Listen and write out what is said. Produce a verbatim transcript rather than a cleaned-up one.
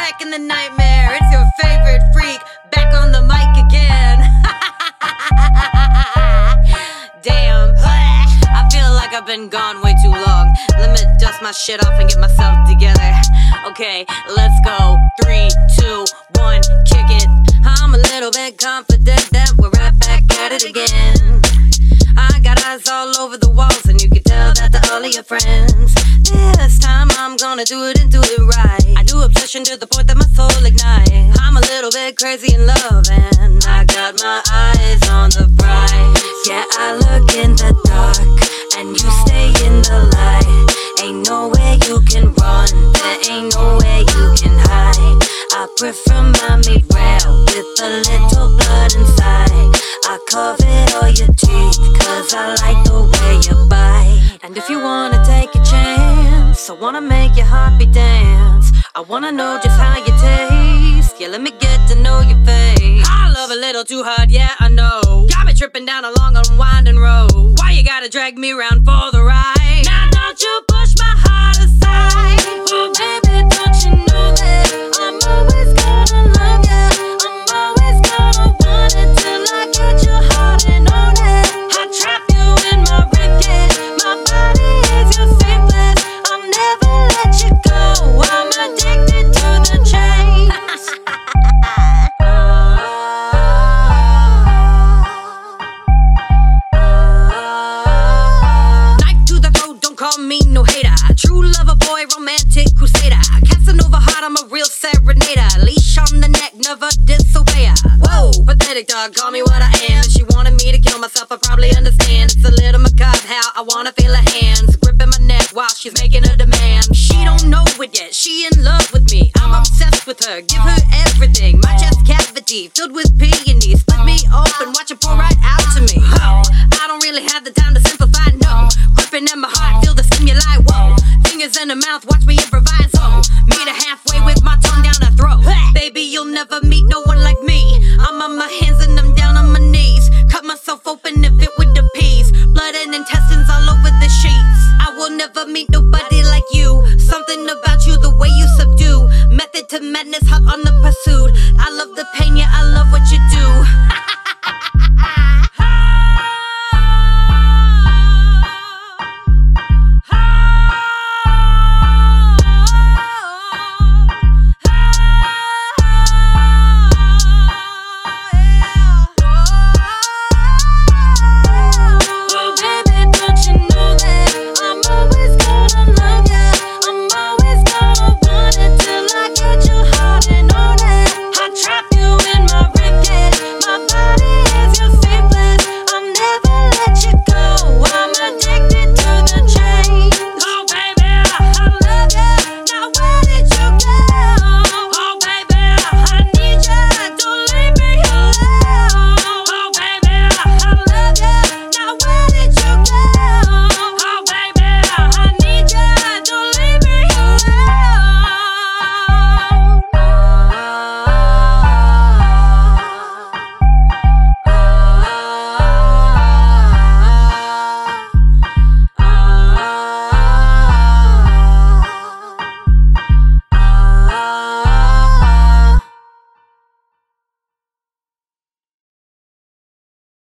back in the nightmare. It's your favorite freak, back on the mic again. Damn, I feel like I've been gone way too long. Let me dust my shit off and get myself together. Okay, let's go. Three, two, one, kick it. I'm a little bit confident that we're right back at it again. I got eyes all over the walls, and you can tell that to all of your friends. This time I'm gonna do it and do it right. I do obsession to the point that my soul ignites. I'm a little bit crazy in love, and I got my eyes on the prize. Yeah, I look in the dark, and you stay in the light. Ain't no way you can run, there ain't no way you can hide. I prefer mommy real with a little blood inside. I covered all your teeth, cause I like the way you bite. And if you wanna take a chance, I wanna make your heartbeat dance. I wanna know just how you taste. Yeah, let me get to know your face. I love a little too hard, yeah, I know. Got me tripping down a long unwinding road. Why you gotta drag me around for the ride? Now don't you push my heart aside. Oh baby, don't you know that I'm always gonna love ya. I'm always gonna want it till I get your heart and own it. I trap you in my ribcage. My body is your safe place. I'll never let you go. I'm addicted to the chase. Knife to the throat, don't call me no hater. True lover boy, romantic crusader. Casanova heart, I'm a real serenader. Leash on the neck, never disobey her. Whoa, pathetic dog, call me what I am. If she wanted me to kill myself, I probably understand. It's a little macabre how I wanna feel her hands gripping my neck while she's making a demand. She don't know it yet, she in love with me. I'm obsessed with her, give her everything. My chest cavity filled with peonies. Split me open, watch it pour right out to me. Oh, I don't really have the time to simplify, no. Gripping at my heart, feel the stimuli, whoa. Fingers in her mouth, watch me improvise, oh. Meet her halfway with my tongue down her throat. Baby, you'll never meet no one like me. I'm on my hands and I'm down on my knees. Cut myself open if it would appease. Blood and intestines all over the sheets. I will never meet nobody like you. Something about you, the way you subdue. Method to madness, hot on the pursuit. I love the pain, yeah, I love what you do.